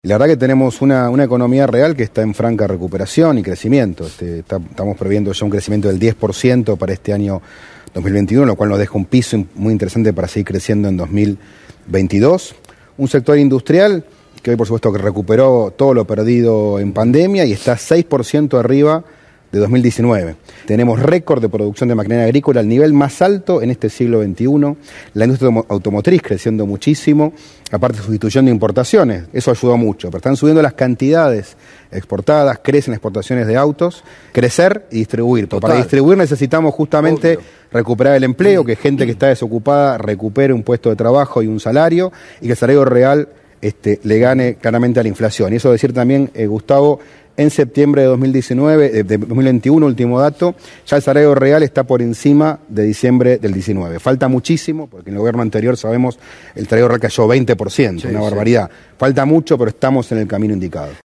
La verdad que tenemos una economía real que está en franca recuperación y crecimiento. Estamos previendo ya un crecimiento del 10% para este año 2021, lo cual nos deja un piso muy interesante para seguir creciendo en 2022. Un sector industrial que hoy por supuesto que recuperó todo lo perdido en pandemia y está 6% arriba de 2019. Tenemos récord de producción de maquinaria agrícola al nivel más alto en este siglo XXI. La industria automotriz creciendo muchísimo, aparte sustituyendo importaciones. Eso ayudó mucho, pero están subiendo las cantidades exportadas, crecen las exportaciones de autos, crecer y distribuir. Para distribuir necesitamos justamente recuperar el empleo, que gente que está desocupada recupere un puesto de trabajo y un salario, y que el salario real le gane claramente a la inflación. Y eso decir también, Gustavo, en septiembre de 2021, último dato, ya el salario real está por encima de diciembre del 19. Falta muchísimo, porque en el gobierno anterior sabemos el salario real cayó 20%, una barbaridad. Falta mucho, pero estamos en el camino indicado.